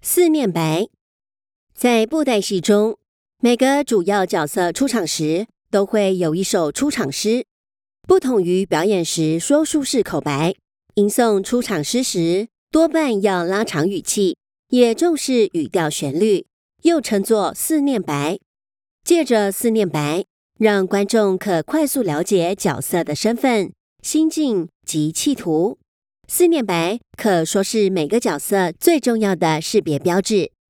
四面白。在布袋戏中，每个主要角色出场时都会有一首出场诗，不同于表演时说书式口白，吟诵出场诗时多半要拉长语气，也重视语调旋律，又称作四念白。借着四念白，让观众可快速了解角色的身份、心境及企图。四念白可说是每个角色最重要的识别标志。